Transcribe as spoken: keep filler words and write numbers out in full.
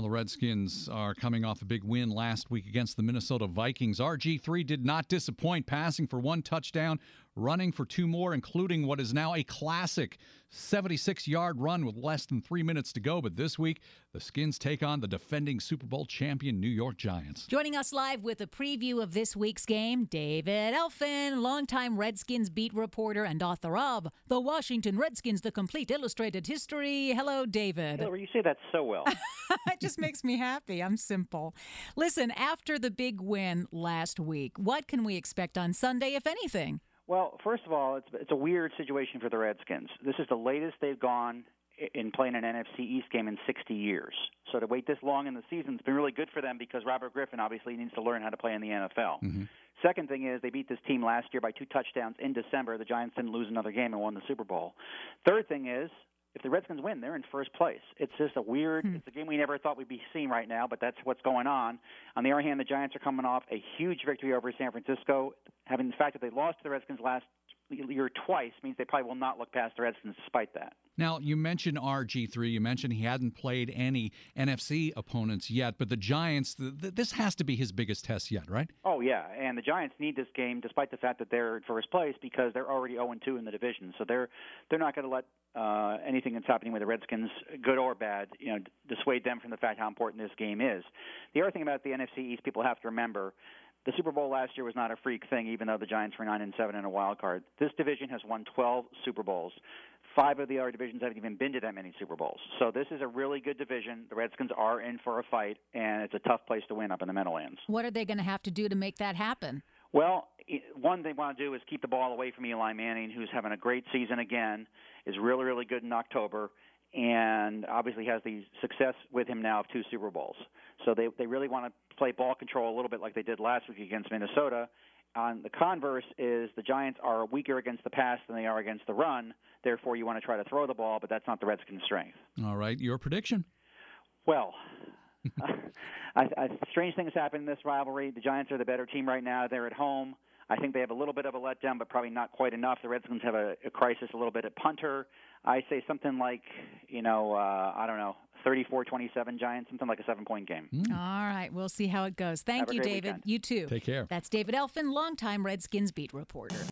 the Redskins are coming off a big win last week against the Minnesota Vikings. R G three did not disappoint, passing for one touchdown, running for two more, including what is now a classic seventy-six-yard run with less than three minutes to go. But this week, the Skins take on the defending Super Bowl champion New York Giants. Joining us live with a preview of this week's game, David Elfin, longtime Redskins beat reporter and author of The Washington Redskins, The Complete Illustrated History. Hello, David. Hillary, you say that so well. It just makes me happy. I'm simple. Listen, after the big win last week, what can we expect on Sunday, if anything? Well, first of all, it's it's a weird situation for the Redskins. This is the latest they've gone in playing an N F C East game in sixty years. So to wait this long in the season has been really good for them because Robert Griffin obviously needs to learn how to play in the N F L. Mm-hmm. Second thing is they beat this team last year by two touchdowns in December. The Giants didn't lose another game and won the Super Bowl. Third thing is, if the Redskins win, they're in first place. It's just a weird hmm. – it's a game we never thought we'd be seeing right now, but that's what's going on. On the other hand, the Giants are coming off a huge victory over San Francisco. Having the fact that they lost to the Redskins last year twice means they probably will not look past the Redskins despite that. Now, you mentioned R G three. You mentioned he hadn't played any N F C opponents yet, but the Giants, the, the, this has to be his biggest test yet, right? Oh, yeah, and the Giants need this game despite the fact that they're in first place because they're already oh and two in the division. So they're they're not going to let uh, anything that's happening with the Redskins, good or bad, you know, dissuade them from the fact how important this game is. The other thing about the N F C East people have to remember, the Super Bowl last year was not a freak thing, even though the Giants were nine and seven in a wild card. This division has won twelve Super Bowls. Five of the other divisions haven't even been to that many Super Bowls. So this is a really good division. The Redskins are in for a fight, and it's a tough place to win up in the Meadowlands. What are they going to have to do to make that happen? Well, one they want to do is keep the ball away from Eli Manning, who's having a great season again, is really, really good in October, and obviously has the success with him now of two Super Bowls. So they they really want to play ball control a little bit like they did last week against Minnesota. On the converse is the Giants are weaker against the pass than they are against the run. Therefore, you want to try to throw the ball, but that's not the Redskins' strength. All right, your prediction? Well, I, I, strange things happen in this rivalry. The Giants are the better team right now. They're at home. I think they have a little bit of a letdown, but probably not quite enough. The Redskins have a, a crisis a little bit at punter. I say something like, you know, uh, I don't know, thirty-four twenty-seven Giants, something like a seven-point game. Mm. All right, we'll see how it goes. Thank have you, a great David. weekend. You too. Take care. That's David Elfin, longtime Redskins beat reporter.